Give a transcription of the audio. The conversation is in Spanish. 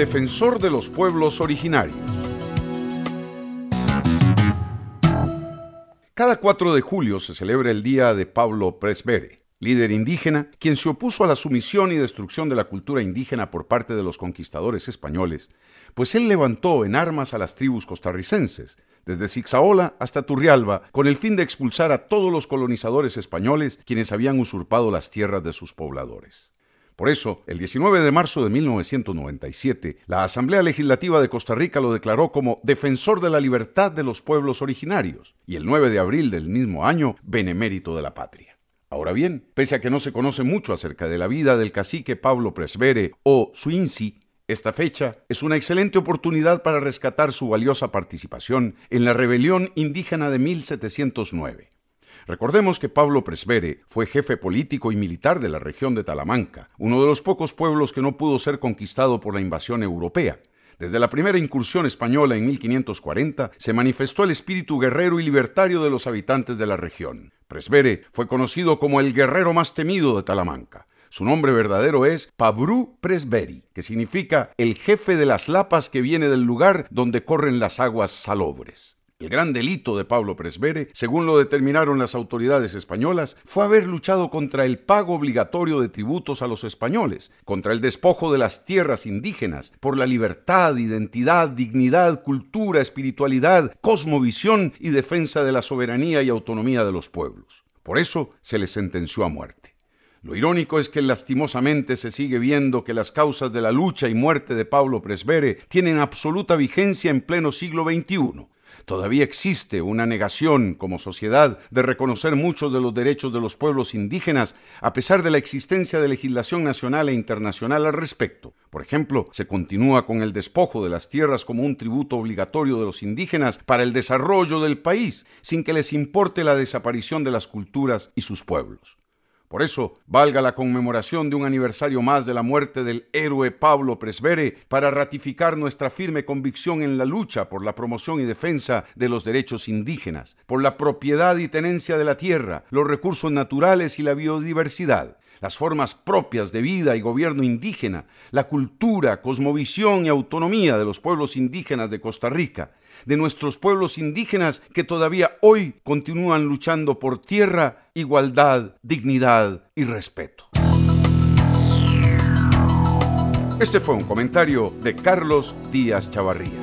defensor de los pueblos originarios. Cada 4 de julio se celebra el día de Pablo Pressbere, líder indígena, quien se opuso a la sumisión y destrucción de la cultura indígena por parte de los conquistadores españoles, pues él levantó en armas a las tribus costarricenses, desde Zixaola hasta Turrialba, con el fin de expulsar a todos los colonizadores españoles quienes habían usurpado las tierras de sus pobladores. Por eso, el 19 de marzo de 1997, la Asamblea Legislativa de Costa Rica lo declaró como defensor de la libertad de los pueblos originarios, y el 9 de abril del mismo año, benemérito de la patria. Ahora bien, pese a que no se conoce mucho acerca de la vida del cacique Pablo Pressbere o Suinsi, esta fecha es una excelente oportunidad para rescatar su valiosa participación en la rebelión indígena de 1709. Recordemos que Pablo Pressbere fue jefe político y militar de la región de Talamanca, uno de los pocos pueblos que no pudo ser conquistado por la invasión europea. Desde la primera incursión española en 1540 se manifestó el espíritu guerrero y libertario de los habitantes de la región. Pressbere fue conocido como el guerrero más temido de Talamanca. Su nombre verdadero es Pabru Pressbere, que significa el jefe de las lapas que viene del lugar donde corren las aguas salobres. El gran delito de Pablo Pressbere, según lo determinaron las autoridades españolas, fue haber luchado contra el pago obligatorio de tributos a los españoles, contra el despojo de las tierras indígenas, por la libertad, identidad, dignidad, cultura, espiritualidad, cosmovisión y defensa de la soberanía y autonomía de los pueblos. Por eso se les sentenció a muerte. Lo irónico es que lastimosamente se sigue viendo que las causas de la lucha y muerte de Pablo Pressbere tienen absoluta vigencia en pleno siglo XXI. Todavía existe una negación como sociedad de reconocer muchos de los derechos de los pueblos indígenas, a pesar de la existencia de legislación nacional e internacional al respecto. Por ejemplo, se continúa con el despojo de las tierras como un tributo obligatorio de los indígenas para el desarrollo del país, sin que les importe la desaparición de las culturas y sus pueblos. Por eso, valga la conmemoración de un aniversario más de la muerte del héroe Pablo Pressbere para ratificar nuestra firme convicción en la lucha por la promoción y defensa de los derechos indígenas, por la propiedad y tenencia de la tierra, los recursos naturales y la biodiversidad, las formas propias de vida y gobierno indígena, la cultura, cosmovisión y autonomía de los pueblos indígenas de Costa Rica, de nuestros pueblos indígenas que todavía hoy continúan luchando por tierra, igualdad, dignidad y respeto. Este fue un comentario de Carlos Díaz Chavarría.